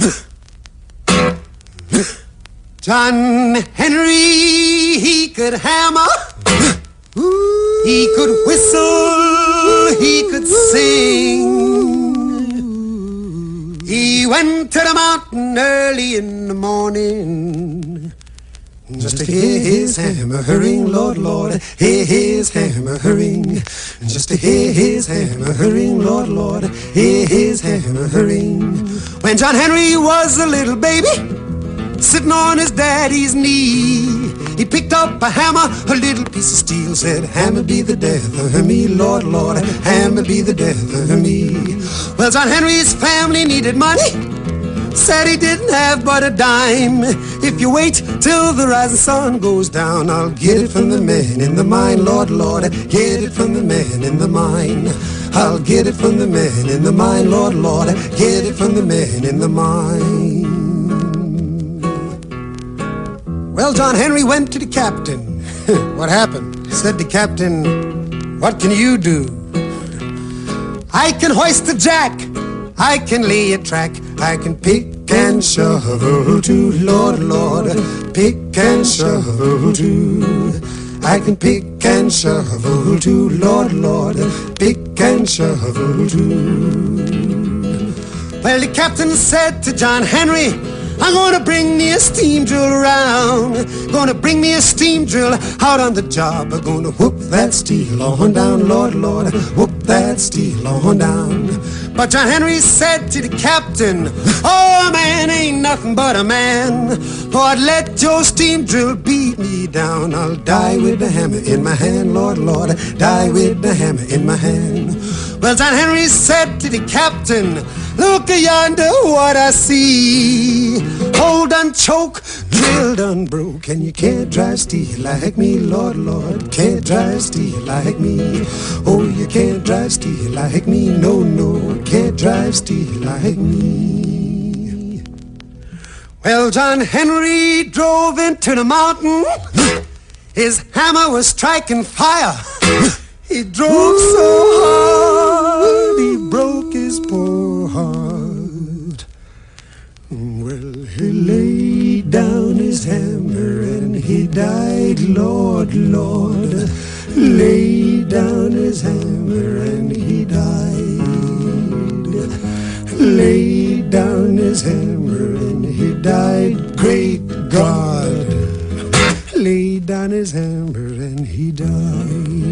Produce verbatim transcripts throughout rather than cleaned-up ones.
John Henry, he could hammer, he could whistle, he could sing. He went to the mountain early in the morning just to hear his hammer ring, Lord, Lord, hear his hammer ring. Just to hear his hammer ring, Lord, Lord, hear his hammer ring. When John Henry was a little baby, sitting on his daddy's knee, he picked up a hammer, a little piece of steel, said, hammer be the death of me, Lord, Lord, hammer be the death of me. Well, John Henry's family needed money, said he didn't have but a dime. If you wait till the rising sun goes down, I'll get it from the man in the mine, Lord, Lord, get it from the man in the mine. I'll get it from the man in the mine, Lord, Lord, get it from the man in the mine. Well, John Henry went to the captain. What happened? Said the captain, what can you do? I can hoist a jack, I can lay a track, I can pick and shovel too, Lord, Lord, pick and shovel too. I can pick and shovel too, Lord, Lord, pick and shovel too. Well, the captain said to John Henry, I'm gonna bring me a steam drill around, gonna bring me a steam drill out on the job. I'm gonna whoop that steel on down, Lord, Lord, whoop that steel on down. But John Henry said to the captain, oh, a man ain't nothing but a man. Lord, let your steam drill beat me down. I'll die with the hammer in my hand, Lord, Lord, die with the hammer in my hand. Well, John Henry said to the captain, look yonder what I see. Hold on, choke, drill done broke, and you can't drive steel like me, Lord, Lord, can't drive steel like me. Oh, you can't drive steel like me, no, no, can't drive steel like me. Well, John Henry drove into the mountain. His hammer was striking fire. He drove so hard, he broke his poor heart. Well, he laid down his hammer and he died, Lord, Lord. Laid down his hammer and he died. Laid down his hammer and he died, great God. Laid down his hammer and he died.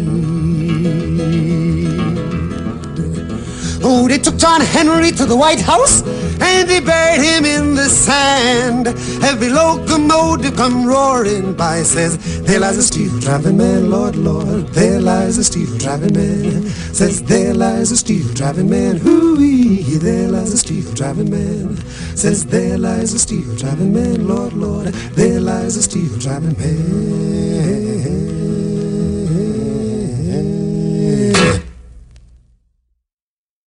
Oh, they took John Henry to the White House and they buried him in the sand. Every locomotive come roaring by, says, there lies a steel driving man, Lord, Lord, there lies a steel driving man. Says, there lies a steel driving man, hoo-wee, there lies a steel driving man. Says, there lies a steel driving man, Lord, Lord, there lies a steel driving man.